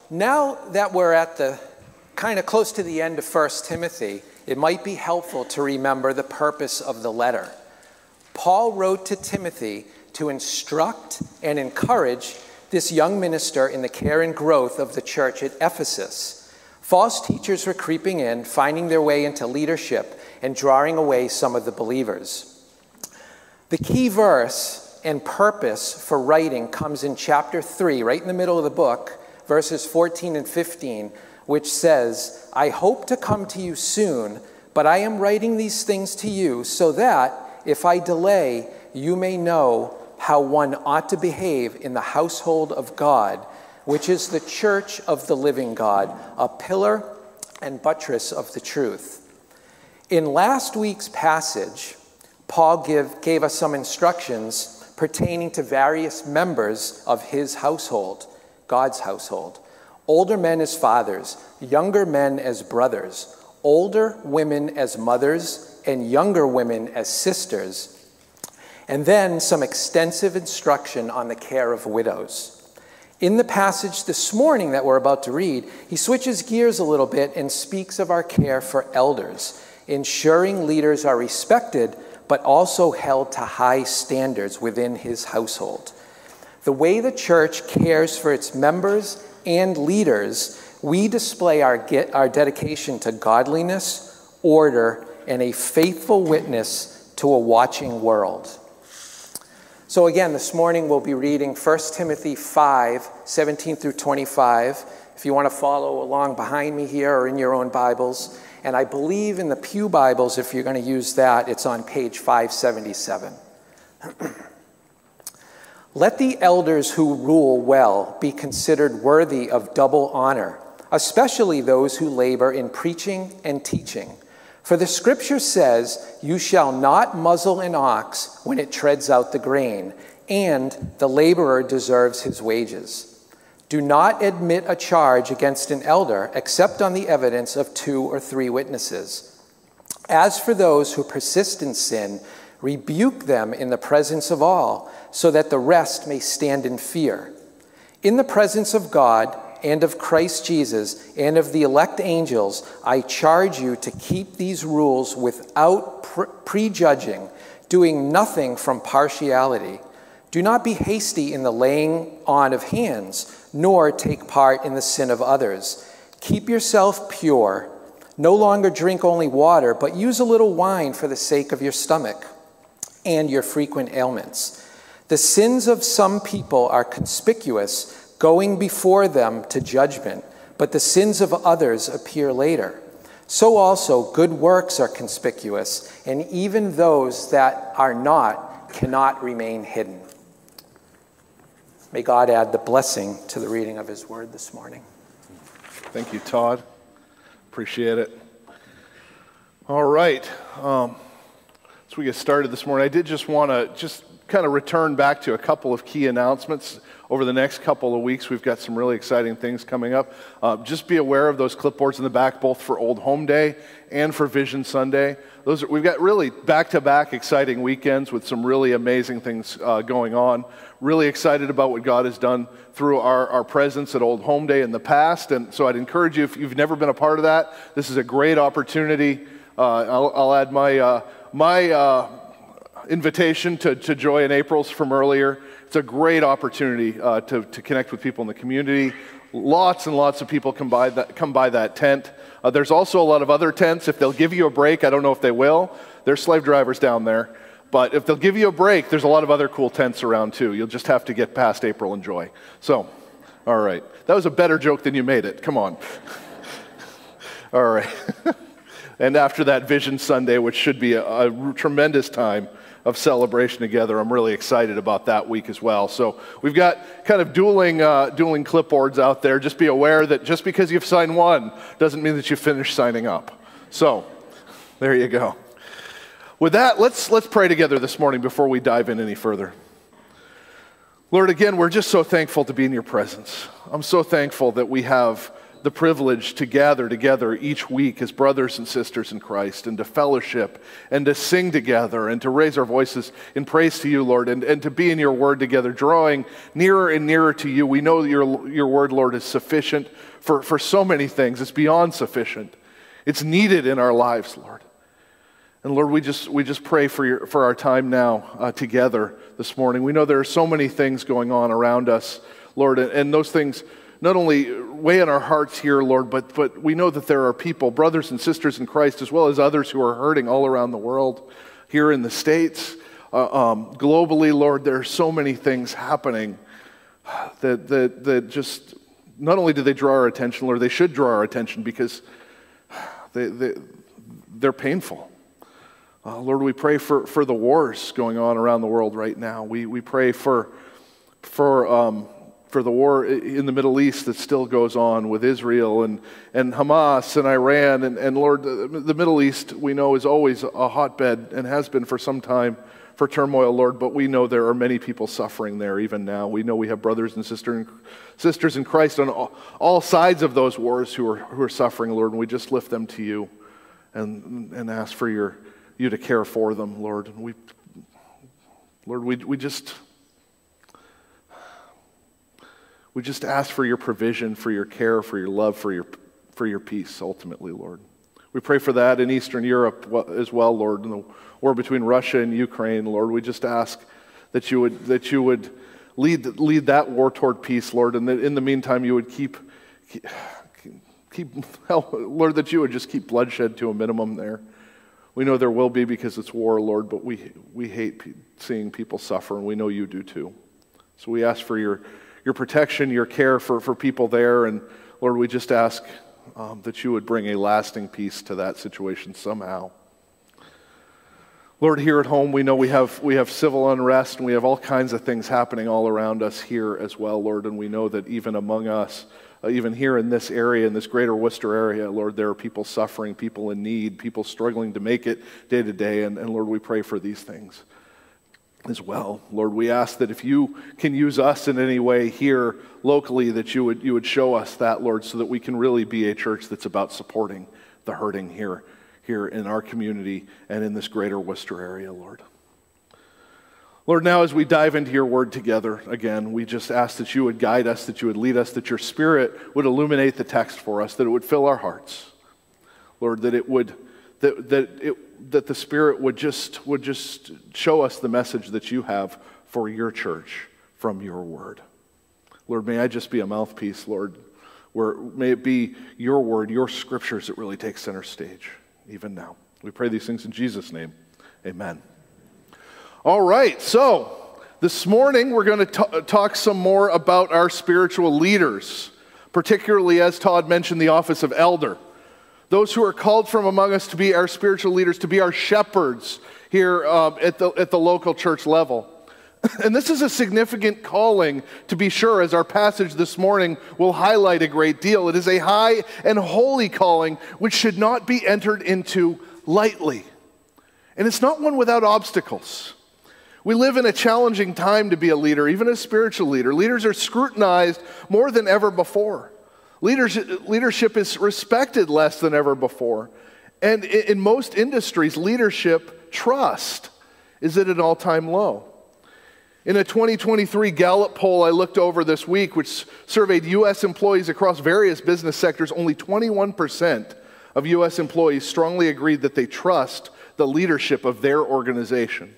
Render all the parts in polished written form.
Now that we're at the kind of close to the end of 1 Timothy, it might be helpful to remember the purpose of the letter. Paul wrote to Timothy to instruct and encourage this young minister in the care and growth of the church at Ephesus. False teachers were creeping in, finding their way into leadership and drawing away some of the believers. The key verse and purpose for writing comes in chapter 3, right in the middle of the book, verses 14 and 15, which says, "I hope to come to you soon, but I am writing these things to you so that, if I delay, you may know how one ought to behave in the household of God, which is the church of the living God, a pillar and buttress of the truth." In last week's passage, Paul gave us some instructions pertaining to various members of his household, God's household. Older men as fathers, younger men as brothers, older women as mothers, and younger women as sisters. And then some extensive instruction on the care of widows. In the passage this morning that we're about to read, he switches gears a little bit and speaks of our care for elders, ensuring leaders are respected but also held to high standards within his household. The way the church cares for its members and leaders, we display our dedication to godliness, order, and a faithful witness to a watching world. So again, this morning we'll be reading 1 Timothy 5, 17 through 25. If you want to follow along behind me here or in your own Bibles. And I believe in the Pew Bibles, if you're going to use that, it's on page 577. Let the elders who rule well be considered worthy of double honor, especially those who labor in preaching and teaching. For the scripture says, "You shall not muzzle an ox when it treads out the grain, and the laborer deserves his wages. Do not admit a charge against an elder except on the evidence of 2 or 3 witnesses. As for those who persist in sin, rebuke them in the presence of all, so that the rest may stand in fear. In the presence of God and of Christ Jesus and of the elect angels, I charge you to keep these rules without prejudging, doing nothing from partiality. Do not be hasty in the laying on of hands, nor take part in the sin of others. Keep yourself pure. No longer drink only water, but use a little wine for the sake of your stomach and your frequent ailments. The sins of some people are conspicuous, going before them to judgment, but the sins of others appear later. So also good works are conspicuous, and even those that are not cannot remain hidden." May God add the blessing to the reading of his word this morning. Thank you, Todd. Appreciate it. All right. As we get started this morning, I did just want to kind of return back to a couple of key announcements. Over the next couple of weeks, we've got some really exciting things coming up. Just be aware of those clipboards in the back, both for Old Home Day and for Vision Sunday. We've got really back-to-back exciting weekends with some really amazing things going on. Really excited about what God has done through our presence at Old Home Day in the past. And so I'd encourage you, if you've never been a part of that, this is a great opportunity. I'll add my invitation to Joy and April's from earlier. It's a great opportunity to connect with people in the community. Lots and lots of people come by that tent. There's also a lot of other tents. If they'll give you a break, I don't know if they will. There's slave drivers down there. But if they'll give you a break, there's a lot of other cool tents around too. You'll just have to get past April and Joy. So, all right. That was a better joke than you made it. Come on. All right. And after that Vision Sunday, which should be a tremendous time of celebration together, I'm really excited about that week as well. So we've got kind of dueling clipboards out there. Just be aware that just because you've signed one doesn't mean that you finished signing up. So there you go. With that, let's pray together this morning before we dive in any further. Lord, again, we're just so thankful to be in your presence. I'm so thankful that we have the privilege to gather together each week as brothers and sisters in Christ, and to fellowship, and to sing together, and to raise our voices in praise to you, Lord, and to be in your word together, drawing nearer and nearer to you. We know that your word, Lord, is sufficient for so many things. It's beyond sufficient. It's needed in our lives, Lord. And Lord, we just pray for our time now together this morning. We know there are so many things going on around us, Lord, and those things not only weigh on our hearts here, Lord, but we know that there are people, brothers and sisters in Christ, as well as others who are hurting all around the world, here in the States, globally, Lord. There are so many things happening that just, not only do they draw our attention, Lord, they should draw our attention because they're painful. Lord, we pray for the wars going on around the world right now. We pray for the war in the Middle East that still goes on with Israel and Hamas and Iran. And Lord, the Middle East, we know, is always a hotbed and has been for some time for turmoil, Lord, but we know there are many people suffering there even now. We know we have brothers and sisters in Christ on all sides of those wars who are suffering, Lord, and we just lift them to you and ask for you to care for them, Lord. And we just ask for your provision, for your care, for your love, for your peace, ultimately, Lord. We pray for that in Eastern Europe as well, Lord, in the war between Russia and Ukraine, Lord. We just ask that you would lead that war toward peace, Lord, and that in the meantime you would keep Lord, that you would just keep bloodshed to a minimum there. We know there will be because it's war, Lord, but we hate seeing people suffer, and we know you do too. So we ask for your protection, your care for people there, and Lord, we just ask that you would bring a lasting peace to that situation somehow. Lord, here at home, we know we have civil unrest, and we have all kinds of things happening all around us here as well, Lord, and we know that even among us, even here in this area, in this greater Worcester area, Lord, there are people suffering, people in need, people struggling to make it day to day, and Lord, we pray for these things as well. Lord, we ask that if you can use us in any way here locally, that you would show us that, Lord, so that we can really be a church that's about supporting the hurting here in our community and in this greater Worcester area, Lord. Lord, now as we dive into your word together again, we just ask that you would guide us, that you would lead us, that your Spirit would illuminate the text for us, that it would fill our hearts. Lord, that the Spirit would just show us the message that you have for your church from your word. Lord, may I just be a mouthpiece, Lord, where may it be your word, your scriptures that really take center stage, even now. We pray these things in Jesus' name. Amen. All right, so this morning we're going to talk some more about our spiritual leaders, particularly, as Todd mentioned, the office of elder. Those who are called from among us to be our spiritual leaders, to be our shepherds here at the local church level. And this is a significant calling, to be sure, as our passage this morning will highlight a great deal. It is a high and holy calling which should not be entered into lightly. And it's not one without obstacles. We live in a challenging time to be a leader, even a spiritual leader. Leaders are scrutinized more than ever before. Leadership is respected less than ever before. And in most industries, leadership trust is at an all-time low. In a 2023 Gallup poll I looked over this week, which surveyed U.S. employees across various business sectors, only 21% of U.S. employees strongly agreed that they trust the leadership of their organization.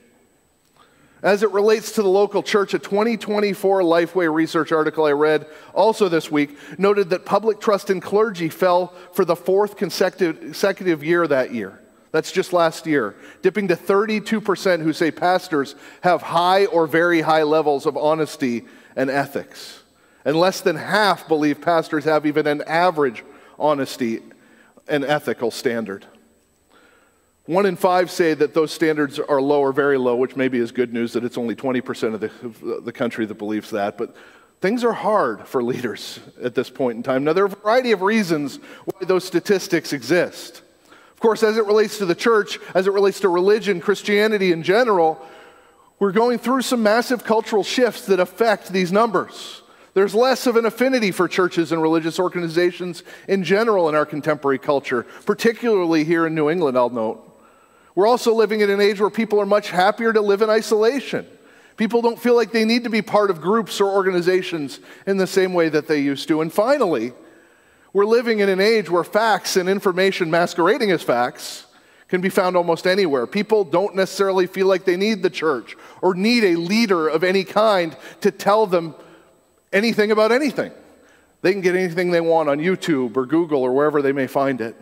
As it relates to the local church, a 2024 Lifeway research article I read also this week noted that public trust in clergy fell for the fourth consecutive year that year. That's just last year, dipping to 32% who say pastors have high or very high levels of honesty and ethics. And less than half believe pastors have even an average honesty and ethical standard. 1 in 5 say that those standards are low or very low, which maybe is good news that it's only 20% of the country that believes that. But things are hard for leaders at this point in time. Now, there are a variety of reasons why those statistics exist. Of course, as it relates to the church, as it relates to religion, Christianity in general, we're going through some massive cultural shifts that affect these numbers. There's less of an affinity for churches and religious organizations in general in our contemporary culture, particularly here in New England, I'll note. We're also living in an age where people are much happier to live in isolation. People don't feel like they need to be part of groups or organizations in the same way that they used to. And finally, we're living in an age where facts and information masquerading as facts can be found almost anywhere. People don't necessarily feel like they need the church or need a leader of any kind to tell them anything about anything. They can get anything they want on YouTube or Google or wherever they may find it.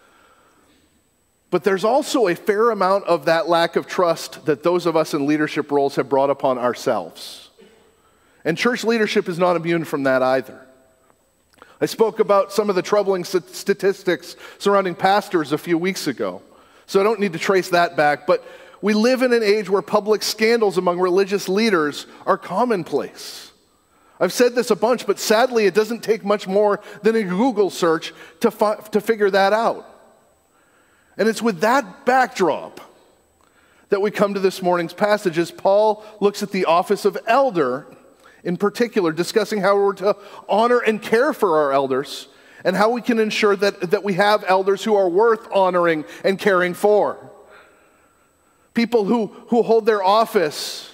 But there's also a fair amount of that lack of trust that those of us in leadership roles have brought upon ourselves. And church leadership is not immune from that either. I spoke about some of the troubling statistics surrounding pastors a few weeks ago, so I don't need to trace that back, but we live in an age where public scandals among religious leaders are commonplace. I've said this a bunch, but sadly it doesn't take much more than a Google search to figure that out. And it's with that backdrop that we come to this morning's passage as Paul looks at the office of elder in particular, discussing how we're to honor and care for our elders and how we can ensure that we have elders who are worth honoring and caring for. People who hold their office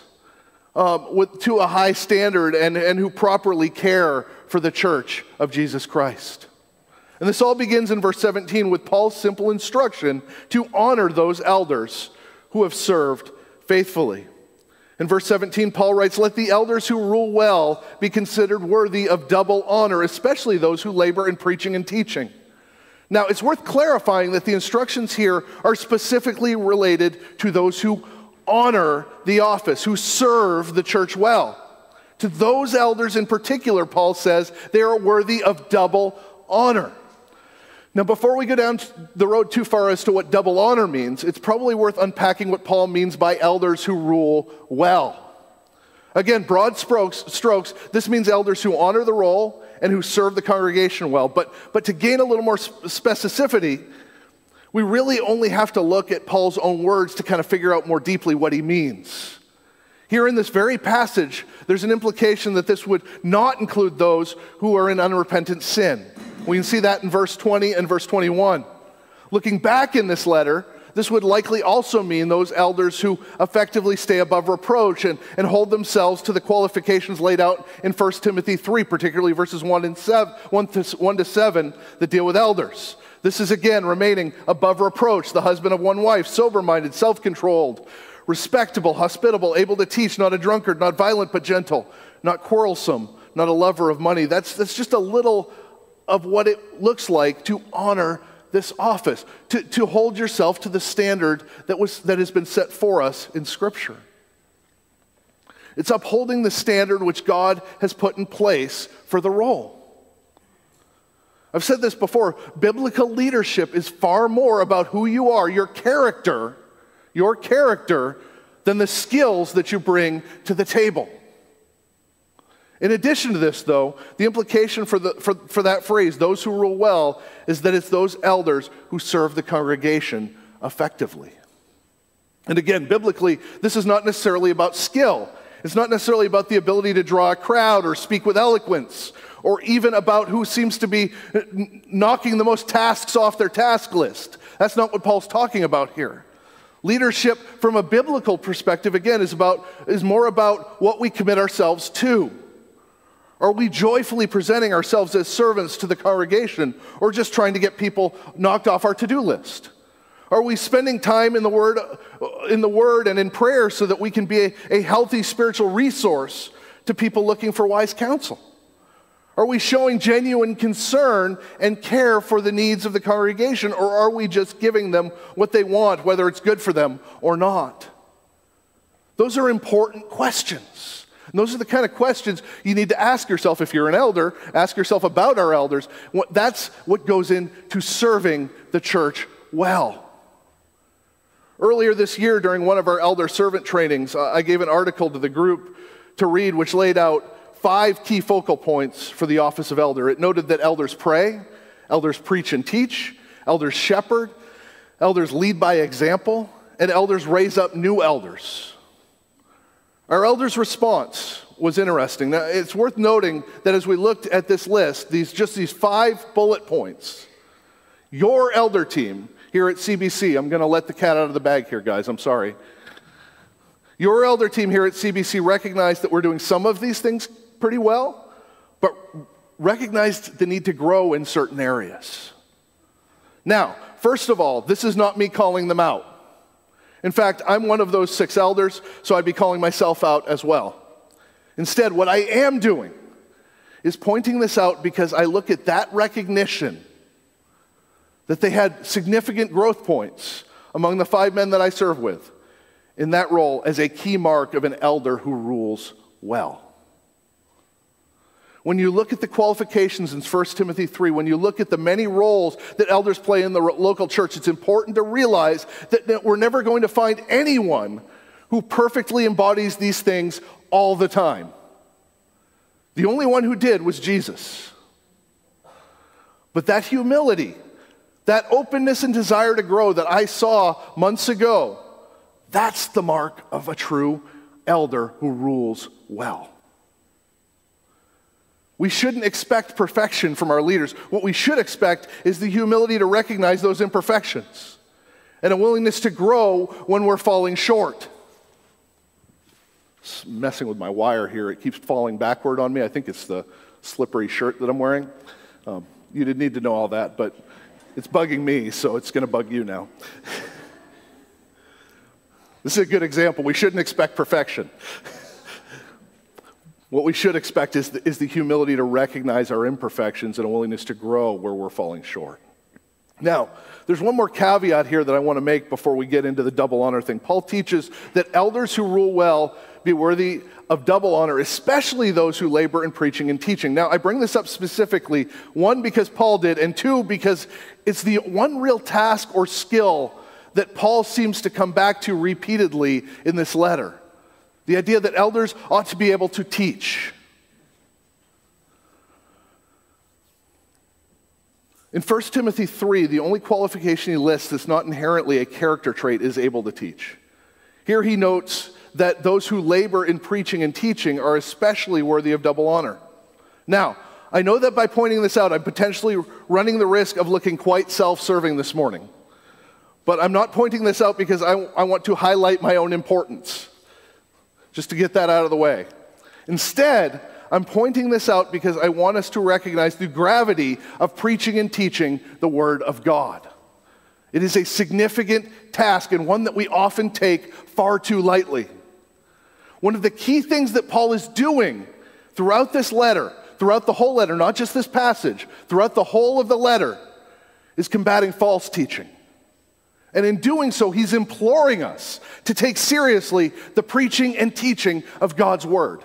to a high standard and who properly care for the church of Jesus Christ. And this all begins in verse 17 with Paul's simple instruction to honor those elders who have served faithfully. In verse 17, Paul writes, "Let the elders who rule well be considered worthy of double honor, especially those who labor in preaching and teaching." Now, it's worth clarifying that the instructions here are specifically related to those who honor the office, who serve the church well. To those elders in particular, Paul says, they are worthy of double honor. Now, before we go down the road too far as to what double honor means, it's probably worth unpacking what Paul means by elders who rule well. Again, broad strokes, this means elders who honor the role and who serve the congregation well. But to gain a little more specificity, we really only have to look at Paul's own words to kind of figure out more deeply what he means. Here in this very passage, there's an implication that this would not include those who are in unrepentant sin. We can see that in verse 20 and verse 21. Looking back in this letter, this would likely also mean those elders who effectively stay above reproach and hold themselves to the qualifications laid out in 1 Timothy 3, particularly verses 1 to 7 that deal with elders. This is again remaining above reproach, the husband of one wife, sober-minded, self-controlled, respectable, hospitable, able to teach, not a drunkard, not violent but gentle, not quarrelsome, not a lover of money. That's just a little of what it looks like to honor this office, to hold yourself to the standard that has been set for us in Scripture. It's upholding the standard which God has put in place for the role. I've said this before, biblical leadership is far more about who you are, your character, than the skills that you bring to the table. In addition to this, though, the implication for that phrase, those who rule well, is that it's those elders who serve the congregation effectively. And again, biblically, this is not necessarily about skill. It's not necessarily about the ability to draw a crowd or speak with eloquence, or even about who seems to be knocking the most tasks off their task list. That's not what Paul's talking about here. Leadership from a biblical perspective, again, is more about what we commit ourselves to. Are we joyfully presenting ourselves as servants to the congregation, or just trying to get people knocked off our to-do list? Are we spending time in the Word and in prayer so that we can be a healthy spiritual resource to people looking for wise counsel? Are we showing genuine concern and care for the needs of the congregation, or are we just giving them what they want, whether it's good for them or not? Those are important questions. And those are the kind of questions you need to ask yourself. If you're an elder, ask yourself about our elders. That's what goes into serving the church well. Earlier this year, during one of our elder servant trainings, I gave an article to the group to read, which laid out 5 key focal points for the office of elder. It noted that elders pray, elders preach and teach, elders shepherd, elders lead by example, and elders raise up new elders. Our elders' response was interesting. Now, it's worth noting that as we looked at this list, these 5 bullet points, your elder team here at CBC, I'm going to let the cat out of the bag here, guys, I'm sorry. Your elder team here at CBC recognized that we're doing some of these things pretty well, but recognized the need to grow in certain areas. Now, first of all, this is not me calling them out. In fact, I'm one of those 6 elders, so I'd be calling myself out as well. Instead, what I am doing is pointing this out because I look at that recognition that they had significant growth points among the 5 men that I serve with in that role as a key mark of an elder who rules well. When you look at the qualifications in 1 Timothy 3, when you look at the many roles that elders play in the local church, it's important to realize that we're never going to find anyone who perfectly embodies these things all the time. The only one who did was Jesus. But that humility, that openness and desire to grow that I saw months ago, that's the mark of a true elder who rules well. We shouldn't expect perfection from our leaders. What we should expect is the humility to recognize those imperfections and a willingness to grow when we're falling short. It's messing with my wire here. It keeps falling backward on me. I think it's the slippery shirt that I'm wearing. You didn't need to know all that, but it's bugging me, so it's going to bug you now. This is a good example. We shouldn't expect perfection. What we should expect is the humility to recognize our imperfections and a willingness to grow where we're falling short. Now, there's one more caveat here that I want to make before we get into the double honor thing. Paul teaches that elders who rule well be worthy of double honor, especially those who labor in preaching and teaching. Now, I bring this up specifically, 1, because Paul did, and 2, because it's the one real task or skill that Paul seems to come back to repeatedly in this letter. The idea that elders ought to be able to teach. In 1 Timothy 3, the only qualification he lists that's not inherently a character trait is able to teach. Here he notes that those who labor in preaching and teaching are especially worthy of double honor. Now, I know that by pointing this out, I'm potentially running the risk of looking quite self-serving this morning. But I'm not pointing this out because I want to highlight my own importance. Just to get that out of the way. Instead, I'm pointing this out because I want us to recognize the gravity of preaching and teaching the Word of God. It is a significant task and one that we often take far too lightly. One of the key things that Paul is doing throughout this letter, throughout the whole letter, not just this passage, throughout the whole of the letter, is combating false teaching. And in doing so, he's imploring us to take seriously the preaching and teaching of God's Word.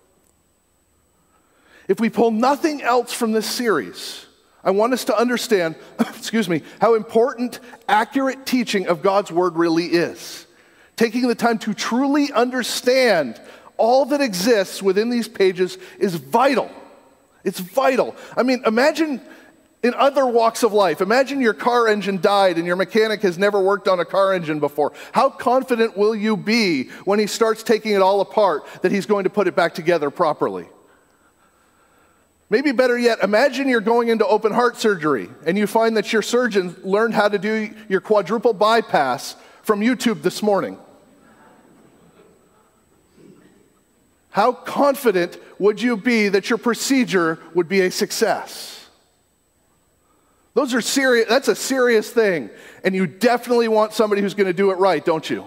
If we pull nothing else from this series, I want us to understand, how important accurate teaching of God's Word really is. Taking the time to truly understand all that exists within these pages is vital. It's vital. I mean, imagine in other walks of life, imagine your car engine died and your mechanic has never worked on a car engine before. How confident will you be when he starts taking it all apart that he's going to put it back together properly? Maybe better yet, imagine you're going into open heart surgery and you find that your surgeon learned how to do your quadruple bypass from YouTube this morning. How confident would you be that your procedure would be a success? Those are serious. That's a serious thing. And you definitely want somebody who's going to do it right, don't you?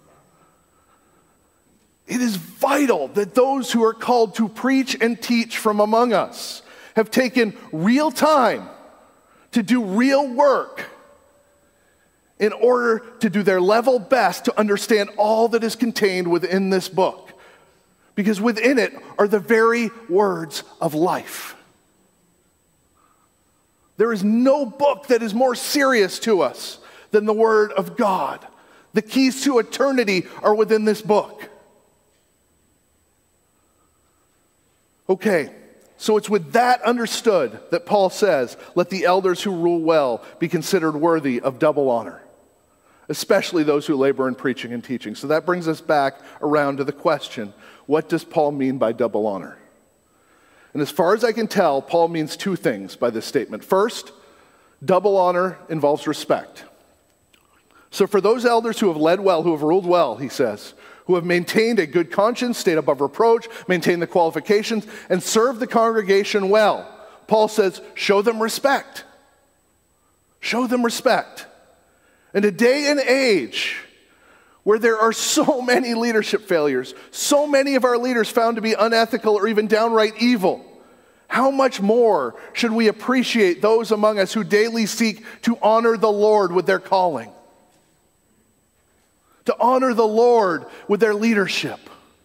It is vital that those who are called to preach and teach from among us have taken real time to do real work in order to do their level best to understand all that is contained within this book. Because within it are the very words of life. There is no book that is more serious to us than the Word of God. The keys to eternity are within this book. Okay, so it's with that understood that Paul says, let the elders who rule well be considered worthy of double honor, especially those who labor in preaching and teaching. So that brings us back around to the question, what does Paul mean by double honor? And as far as I can tell, Paul means two things by this statement. First, double honor involves respect. So for those elders who have led well, who have ruled well, he says, who have maintained a good conscience, stayed above reproach, maintained the qualifications, and served the congregation well, Paul says, show them respect. Show them respect. In a day and age where there are so many leadership failures, so many of our leaders found to be unethical or even downright evil, how much more should we appreciate those among us who daily seek to honor the Lord with their calling? To honor the Lord with their leadership.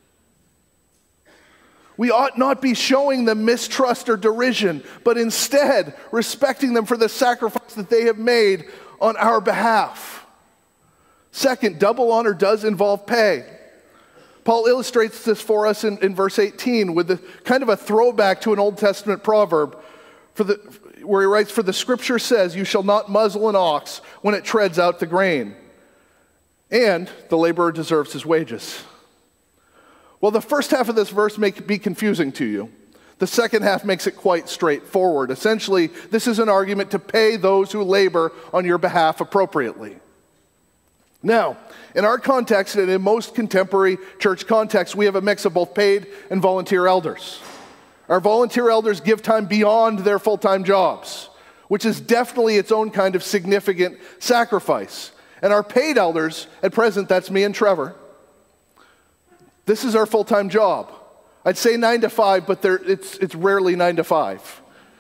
We ought not be showing them mistrust or derision, but instead respecting them for the sacrifice that they have made on our behalf. Second, double honor does involve pay. Paul illustrates this for us in verse 18 with kind of a throwback to an Old Testament proverb where he writes, "For the scripture says, you shall not muzzle an ox when it treads out the grain, and the laborer deserves his wages." Well, the first half of this verse may be confusing to you. The second half makes it quite straightforward. Essentially, this is an argument to pay those who labor on your behalf appropriately. Now, in our context and in most contemporary church contexts, we have a mix of both paid and volunteer elders. Our volunteer elders give time beyond their full-time jobs, which is definitely its own kind of significant sacrifice. And our paid elders, at present, that's me and Trevor, this is our full-time job. I'd say 9 to 5, but it's rarely 9 to 5.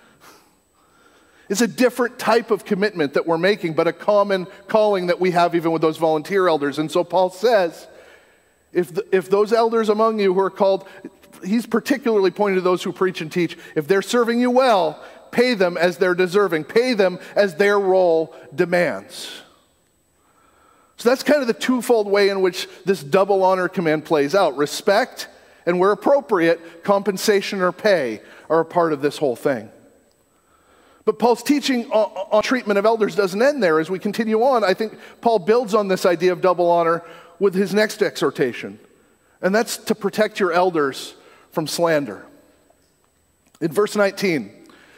It's a different type of commitment that we're making, but a common calling that we have even with those volunteer elders. And so Paul says, if those elders among you who are called, he's particularly pointing to those who preach and teach, if they're serving you well, pay them as they're deserving. Pay them as their role demands. So that's kind of the twofold way in which this double honor command plays out. Respect, and where appropriate, compensation or pay are a part of this whole thing. But Paul's teaching on treatment of elders doesn't end there. As we continue on, I think Paul builds on this idea of double honor with his next exhortation, and that's to protect your elders from slander. In verse 19,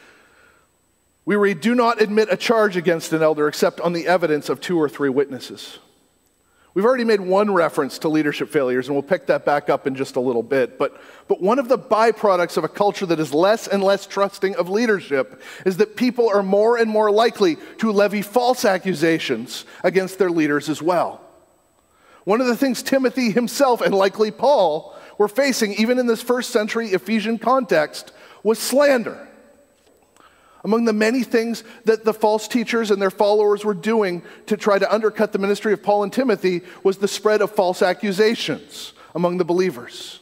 we read, "Do not admit a charge against an elder except on the evidence of 2 or 3 witnesses." We've already made one reference to leadership failures, and we'll pick that back up in just a little bit. But one of the byproducts of a culture that is less and less trusting of leadership is that people are more and more likely to levy false accusations against their leaders as well. One of the things Timothy himself, and likely Paul, were facing even in this first century Ephesian context was slander. Among the many things that the false teachers and their followers were doing to try to undercut the ministry of Paul and Timothy was the spread of false accusations among the believers.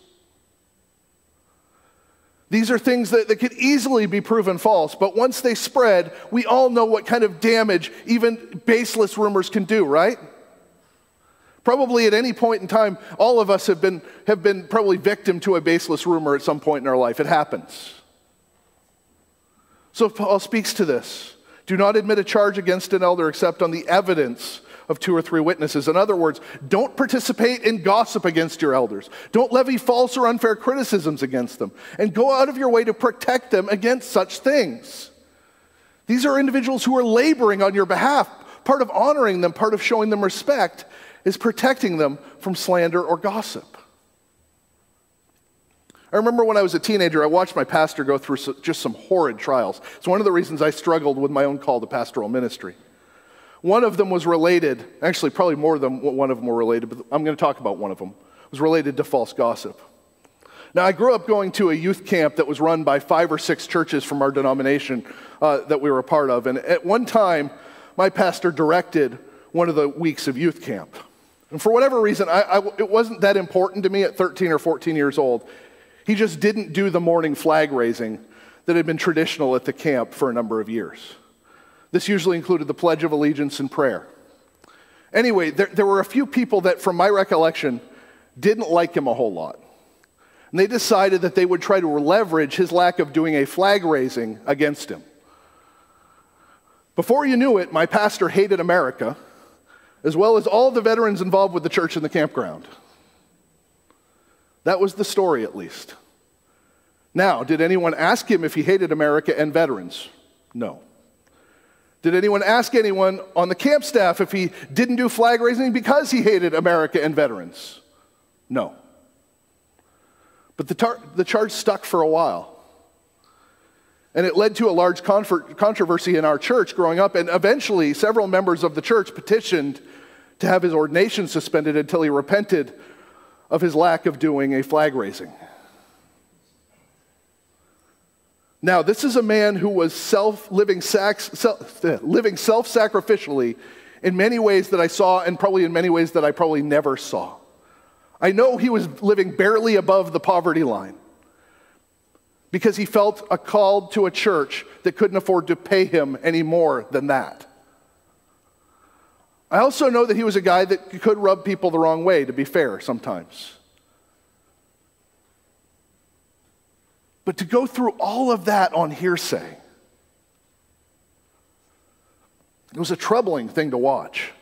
These are things that could easily be proven false, but once they spread, we all know what kind of damage even baseless rumors can do, right? Probably at any point in time, all of us have been probably victim to a baseless rumor at some point in our life. It happens. So Paul speaks to this. Do not admit a charge against an elder except on the evidence of 2 or 3 witnesses. In other words, don't participate in gossip against your elders. Don't levy false or unfair criticisms against them. And go out of your way to protect them against such things. These are individuals who are laboring on your behalf. Part of honoring them, part of showing them respect, is protecting them from slander or gossip. I remember when I was a teenager, I watched my pastor go through just some horrid trials. It's one of the reasons I struggled with my own call to pastoral ministry. One of them was related, actually probably more than one of them were related, but I'm going to talk about one of them. It was related to false gossip. Now, I grew up going to a youth camp that was run by 5 or 6 churches from our denomination that we were a part of. And at one time, my pastor directed one of the weeks of youth camp. And for whatever reason, it wasn't that important to me at 13 or 14 years old. He just didn't do the morning flag raising that had been traditional at the camp for a number of years. This usually included the Pledge of Allegiance and prayer. Anyway, there were a few people that, from my recollection, didn't like him a whole lot. And they decided that they would try to leverage his lack of doing a flag raising against him. Before you knew it, my pastor hated America, as well as all the veterans involved with the church and the campground. That was the story, at least. Now, did anyone ask him if he hated America and veterans? No. Did anyone ask anyone on the camp staff if he didn't do flag raising because he hated America and veterans? No. But the charge stuck for a while. And it led to a large controversy in our church growing up, and eventually several members of the church petitioned to have his ordination suspended until he repented of his lack of doing a flag raising. Now, this is a man who was living self-sacrificially in many ways that I saw, and probably in many ways that I probably never saw. I know he was living barely above the poverty line because he felt a call to a church that couldn't afford to pay him any more than that. I also know that he was a guy that could rub people the wrong way, to be fair, sometimes. But to go through all of that on hearsay, it was a troubling thing to watch.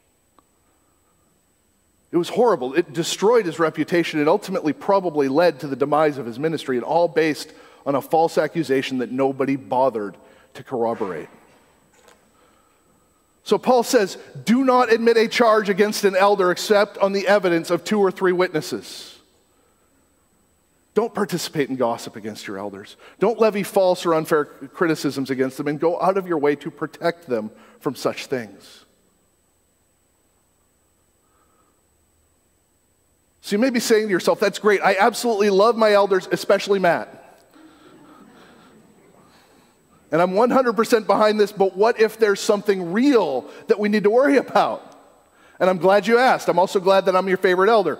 It was horrible. It destroyed his reputation. It ultimately probably led to the demise of his ministry, and all based on a false accusation that nobody bothered to corroborate. So Paul says, do not admit a charge against an elder except on the evidence of 2 or 3 witnesses. Don't participate in gossip against your elders. Don't levy false or unfair criticisms against them, and go out of your way to protect them from such things. So you may be saying to yourself, that's great. I absolutely love my elders, especially Matt. And I'm 100% behind this, but what if there's something real that we need to worry about? And I'm glad you asked. I'm also glad that I'm your favorite elder.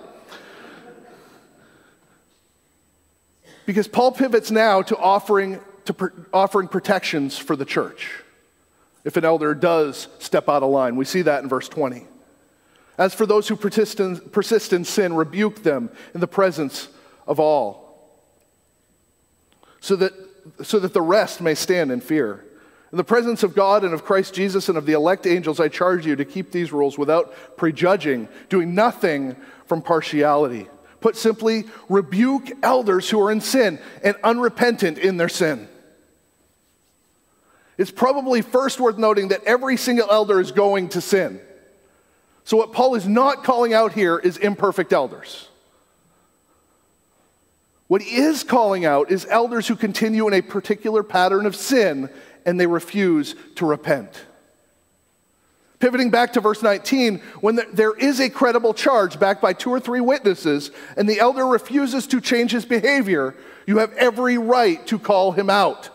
Because Paul pivots now to offering protections for the church if an elder does step out of line. We see that in verse 20. As for those who persist in sin, rebuke them in the presence of all, so that the rest may stand in fear. In the presence of God and of Christ Jesus and of the elect angels, I charge you to keep these rules without prejudging, doing nothing from partiality. Put simply, rebuke elders who are in sin and unrepentant in their sin. It's probably first worth noting that every single elder is going to sin. So what Paul is not calling out here is imperfect elders. What he is calling out is elders who continue in a particular pattern of sin and they refuse to repent. Pivoting back to verse 19, when there is a credible charge backed by 2 or 3 witnesses and the elder refuses to change his behavior, you have every right to call him out.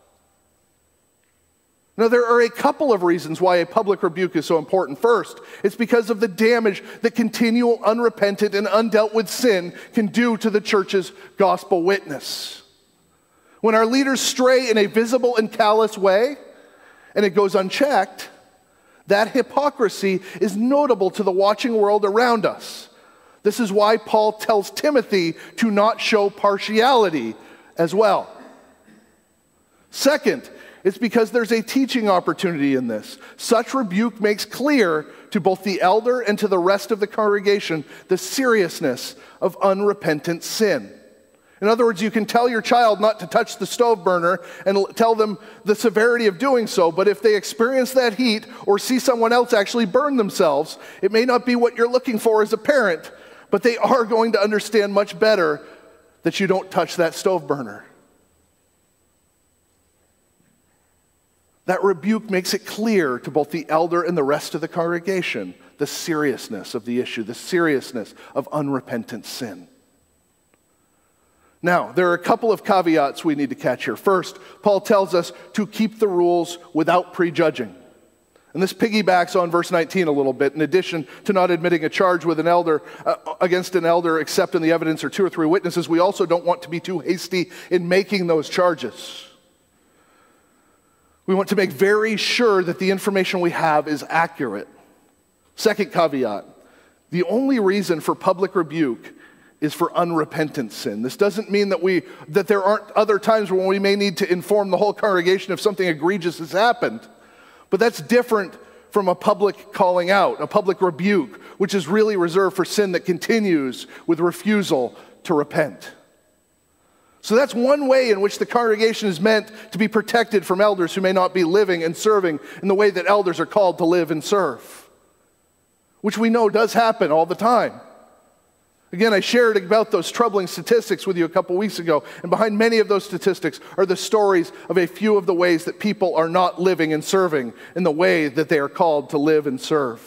Now, there are a couple of reasons why a public rebuke is so important. First, it's because of the damage that continual unrepentant and undealt with sin can do to the church's gospel witness. When our leaders stray in a visible and callous way, and it goes unchecked, that hypocrisy is notable to the watching world around us. This is why Paul tells Timothy to not show partiality as well. Second, it's because there's a teaching opportunity in this. Such rebuke makes clear to both the elder and to the rest of the congregation the seriousness of unrepentant sin. In other words, you can tell your child not to touch the stove burner and tell them the severity of doing so, but if they experience that heat or see someone else actually burn themselves, it may not be what you're looking for as a parent, but they are going to understand much better that you don't touch that stove burner. That rebuke makes it clear to both the elder and the rest of the congregation the seriousness of the issue, the seriousness of unrepentant sin. Now, there are a couple of caveats we need to catch here. First, Paul tells us to keep the rules without prejudging. And this piggybacks on verse 19 a little bit. In addition to not admitting a charge with an elder against an elder except in the evidence or 2 or 3 witnesses, we also don't want to be too hasty in making those charges. We want to make very sure that the information we have is accurate. Second caveat, the only reason for public rebuke is for unrepentant sin. This doesn't mean that there aren't other times when we may need to inform the whole congregation if something egregious has happened. But that's different from a public calling out, a public rebuke, which is really reserved for sin that continues with refusal to repent. So that's one way in which the congregation is meant to be protected from elders who may not be living and serving in the way that elders are called to live and serve, which we know does happen all the time. Again, I shared about those troubling statistics with you a couple weeks ago, and behind many of those statistics are the stories of a few of the ways that people are not living and serving in the way that they are called to live and serve.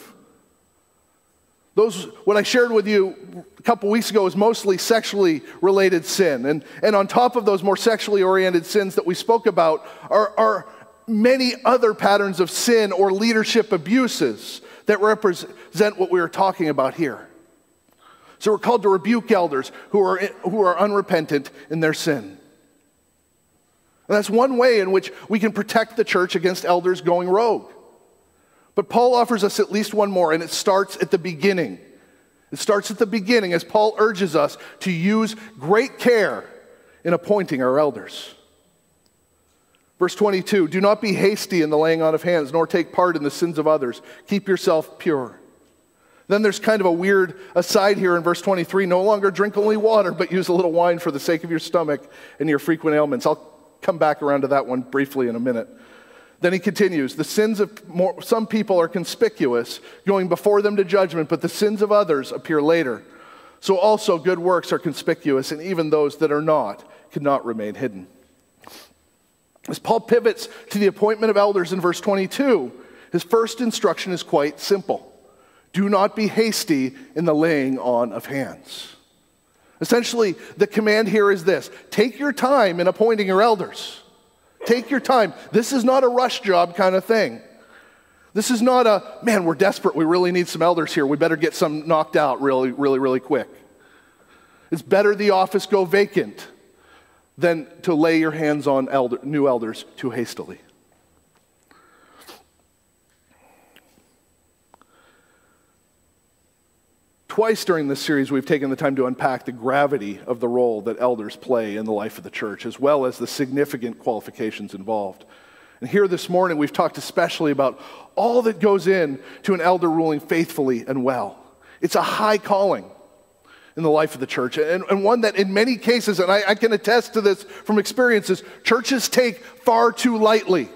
What I shared with you a couple weeks ago is mostly sexually related sin. And on top of those more sexually oriented sins that we spoke about are many other patterns of sin or leadership abuses that represent what we are talking about here. So we're called to rebuke elders who are unrepentant in their sin. And that's one way in which we can protect the church against elders going rogue. But Paul offers us at least one more, and it starts at the beginning. It starts at the beginning as Paul urges us to use great care in appointing our elders. Verse 22, do not be hasty in the laying on of hands, nor take part in the sins of others. Keep yourself pure. Then there's kind of a weird aside here in verse 23, no longer drink only water, but use a little wine for the sake of your stomach and your frequent ailments. I'll come back around to that one briefly in a minute. Then he continues, the sins of some people are conspicuous, going before them to judgment, but the sins of others appear later. So also good works are conspicuous, and even those that are not cannot remain hidden. As Paul pivots to the appointment of elders in verse 22, his first instruction is quite simple. Do not be hasty in the laying on of hands. Essentially, the command here is this: take your time in appointing your elders. Take your time. This is not a rush job kind of thing. This is not a, man, we're desperate. We really need some elders here. We better get some knocked out really quick. It's better the office go vacant than to lay your hands on new elders too hastily. Twice during this series, we've taken the time to unpack the gravity of the role that elders play in the life of the church, as well as the significant qualifications involved. And here this morning, we've talked especially about all that goes in to an elder ruling faithfully and well. It's a high calling in the life of the church, and one that in many cases, and I can attest to this from experiences, churches take far too lightly.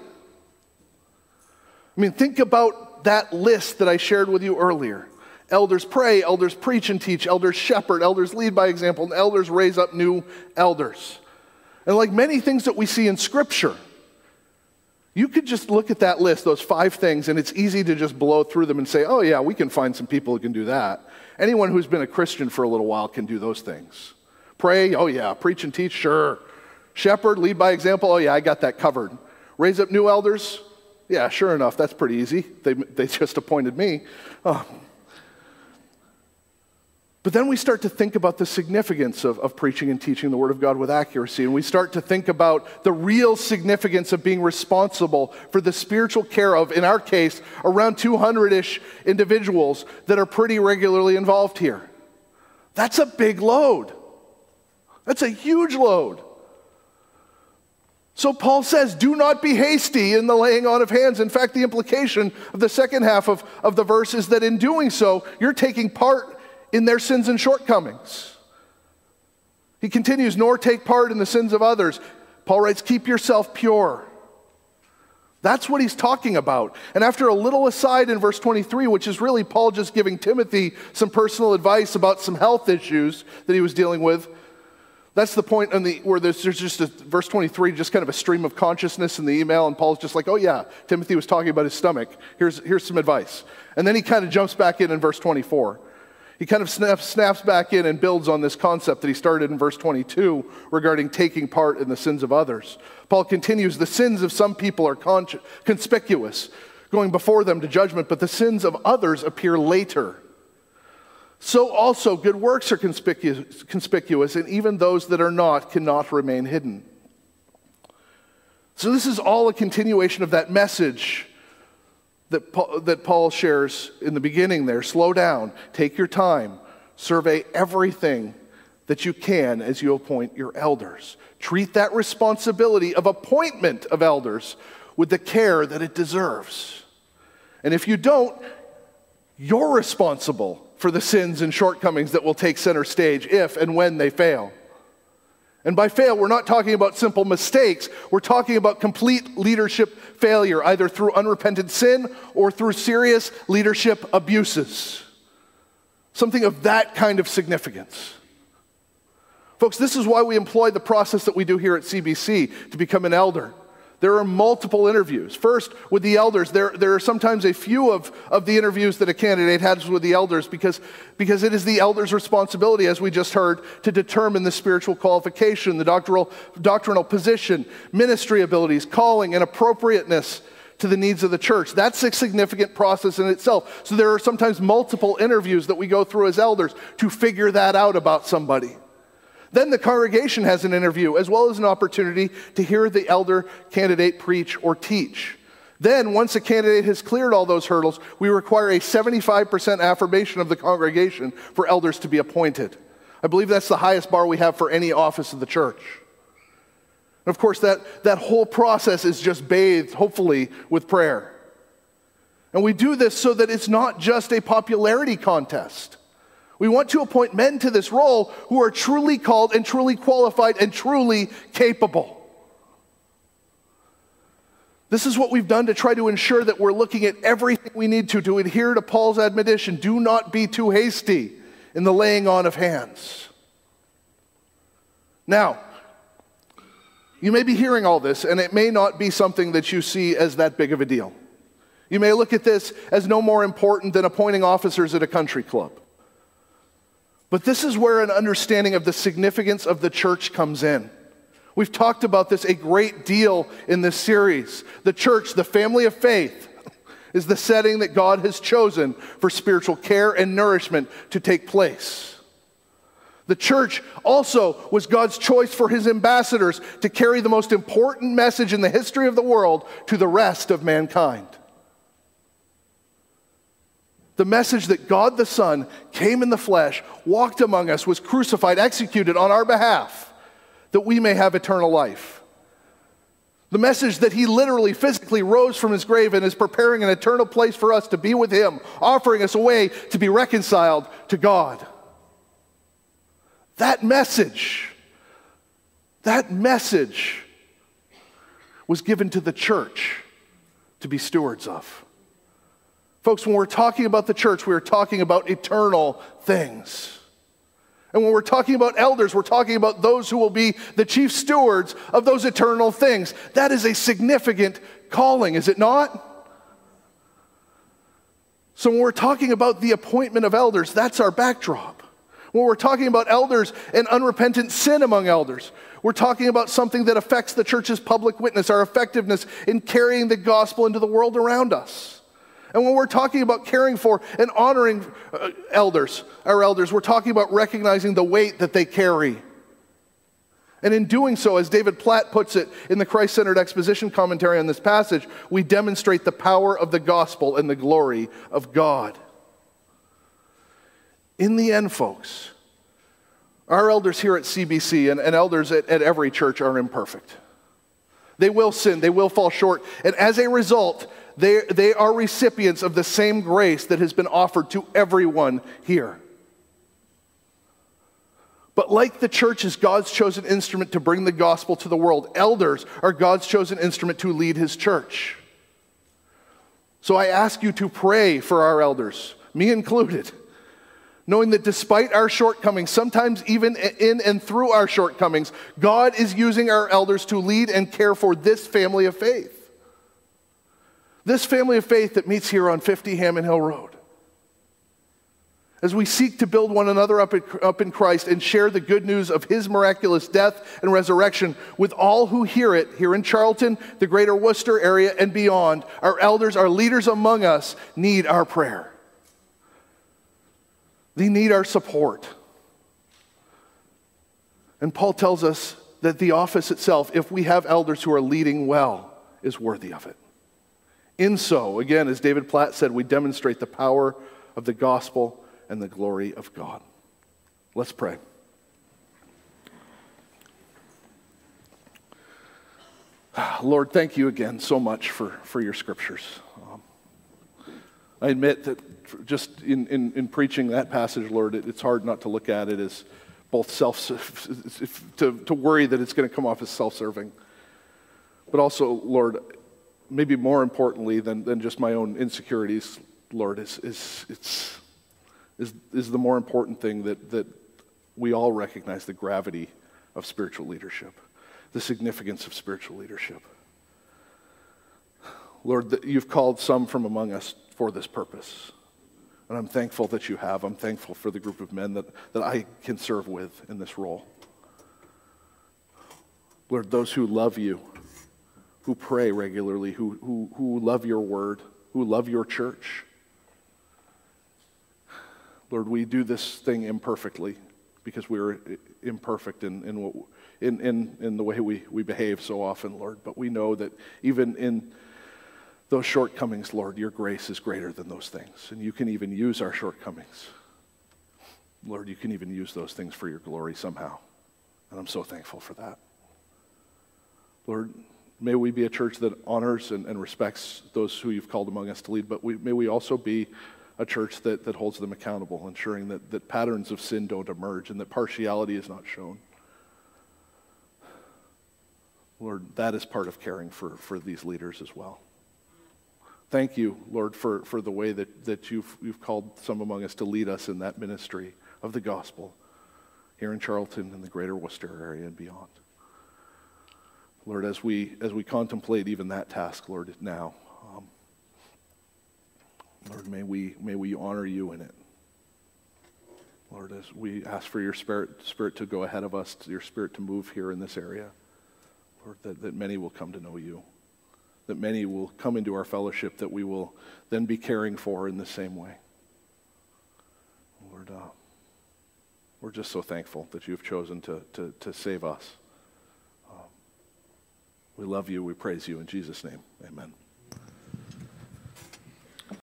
I mean, think about that list that I shared with you earlier. Elders pray, elders preach and teach, elders shepherd, elders lead by example, and elders raise up new elders. And like many things that we see in Scripture, you could just look at that list, those 5 things, and it's easy to just blow through them and say, oh yeah, we can find some people who can do that. Anyone who's been a Christian for a little while can do those things. Pray, oh yeah. Preach and teach, sure. Shepherd, lead by example, oh yeah, I got that covered. Raise up new elders, yeah, sure enough, that's pretty easy. They just appointed me. Oh. But then we start to think about the significance of preaching and teaching the Word of God with accuracy, and we start to think about the real significance of being responsible for the spiritual care of, in our case, around 200-ish individuals that are pretty regularly involved here. That's a big load. That's a huge load. So Paul says, do not be hasty in the laying on of hands. In fact, the implication of the second half of the verse is that in doing so, you're taking part in their sins and shortcomings. He continues, nor take part in the sins of others. Paul writes, keep yourself pure. That's what he's talking about. And after a little aside in verse 23, which is really Paul just giving Timothy some personal advice about some health issues that he was dealing with, that's the point where there's just verse 23, just kind of a stream of consciousness in the email, and Paul's just like, oh yeah, Timothy was talking about his stomach. Here's some advice. And then he kind of jumps back in verse 24. He kind of snaps back in and builds on this concept that he started in verse 22 regarding taking part in the sins of others. Paul continues, the sins of some people are conspicuous, going before them to judgment, but the sins of others appear later. So also good works are conspicuous, and even those that are not cannot remain hidden. So this is all a continuation of that message that Paul shares in the beginning there. Slow down, take your time, survey everything that you can as you appoint your elders. Treat that responsibility of appointment of elders with the care that it deserves. And if you don't, you're responsible for the sins and shortcomings that will take center stage if and when they fail. And by fail, we're not talking about simple mistakes. We're talking about complete leadership failure, either through unrepentant sin or through serious leadership abuses. Something of that kind of significance. Folks, this is why we employ the process that we do here at CBC to become an elder. There are multiple interviews. First, with the elders, there are sometimes a few of the interviews that a candidate has with the elders because it is the elders' responsibility, as we just heard, to determine the spiritual qualification, the doctrinal position, ministry abilities, calling, and appropriateness to the needs of the church. That's a significant process in itself. So there are sometimes multiple interviews that we go through as elders to figure that out about somebody. Then the congregation has an interview, as well as an opportunity to hear the elder candidate preach or teach. Then, once a candidate has cleared all those hurdles, we require a 75% affirmation of the congregation for elders to be appointed. I believe that's the highest bar we have for any office of the church. And of course, that whole process is just bathed, hopefully, with prayer. And we do this so that it's not just a popularity contest. We want to appoint men to this role who are truly called and truly qualified and truly capable. This is what we've done to try to ensure that we're looking at everything we need to adhere to Paul's admonition. Do not be too hasty in the laying on of hands. Now, you may be hearing all this, and it may not be something that you see as that big of a deal. You may look at this as no more important than appointing officers at a country club. But this is where an understanding of the significance of the church comes in. We've talked about this a great deal in this series. The church, the family of faith, is the setting that God has chosen for spiritual care and nourishment to take place. The church also was God's choice for his ambassadors to carry the most important message in the history of the world to the rest of mankind. The message that God the Son came in the flesh, walked among us, was crucified, executed on our behalf, that we may have eternal life. The message that he literally, physically rose from his grave and is preparing an eternal place for us to be with him, offering us a way to be reconciled to God. That message was given to the church to be stewards of. Folks, when we're talking about the church, we are talking about eternal things. And when we're talking about elders, we're talking about those who will be the chief stewards of those eternal things. That is a significant calling, is it not? So when we're talking about the appointment of elders, that's our backdrop. When we're talking about elders and unrepentant sin among elders, we're talking about something that affects the church's public witness, our effectiveness in carrying the gospel into the world around us. And when we're talking about caring for and honoring our elders, we're talking about recognizing the weight that they carry. And in doing so, as David Platt puts it in the Christ-Centered Exposition commentary on this passage, we demonstrate the power of the gospel and the glory of God. In the end, folks, our elders here at CBC and elders at every church are imperfect. They will sin, they will fall short, and as a result, they are recipients of the same grace that has been offered to everyone here. But like the church is God's chosen instrument to bring the gospel to the world, elders are God's chosen instrument to lead his church. So I ask you to pray for our elders, me included, knowing that despite our shortcomings, sometimes even in and through our shortcomings, God is using our elders to lead and care for this family of faith. This family of faith that meets here on 50 Hammond Hill Road. As we seek to build one another up in Christ and share the good news of his miraculous death and resurrection with all who hear it here in Charlton, the greater Worcester area, and beyond, our elders, our leaders among us need our prayer. They need our support. And Paul tells us that the office itself, if we have elders who are leading well, is worthy of it. In so, again, as David Platt said, we demonstrate the power of the gospel and the glory of God. Let's pray. Lord, thank you again so much for your scriptures. I admit that just in preaching that passage, Lord, it's hard not to look at it as both to worry that it's going to come off as self-serving. But also, Lord, maybe more importantly than just my own insecurities, Lord, is the more important thing that we all recognize the gravity of spiritual leadership, the significance of spiritual leadership. Lord, that you've called some from among us for this purpose. And I'm thankful that you have. I'm thankful for the group of men that I can serve with in this role. Lord, those who love you, who pray regularly, who love your word, who love your church. Lord, we do this thing imperfectly because we're imperfect in the way we behave so often, Lord. But we know that even in those shortcomings, Lord, your grace is greater than those things. And you can even use our shortcomings. Lord, you can even use those things for your glory somehow. And I'm so thankful for that. Lord, may we be a church that honors and respects those who you've called among us to lead, but may we also be a church that holds them accountable, ensuring that patterns of sin don't emerge and that partiality is not shown. Lord, that is part of caring for these leaders as well. Thank you, Lord, for the way that you've called some among us to lead us in that ministry of the gospel here in Charlton and the greater Worcester area and beyond. Lord, as we contemplate even that task, Lord, now, Lord, may we honor you in it. Lord, as we ask for your spirit to go ahead of us, your spirit to move here in this area, Lord, that many will come to know you, that many will come into our fellowship that we will then be caring for in the same way. Lord, we're just so thankful that you've chosen to save us. We love you. We praise you. In Jesus' name, amen.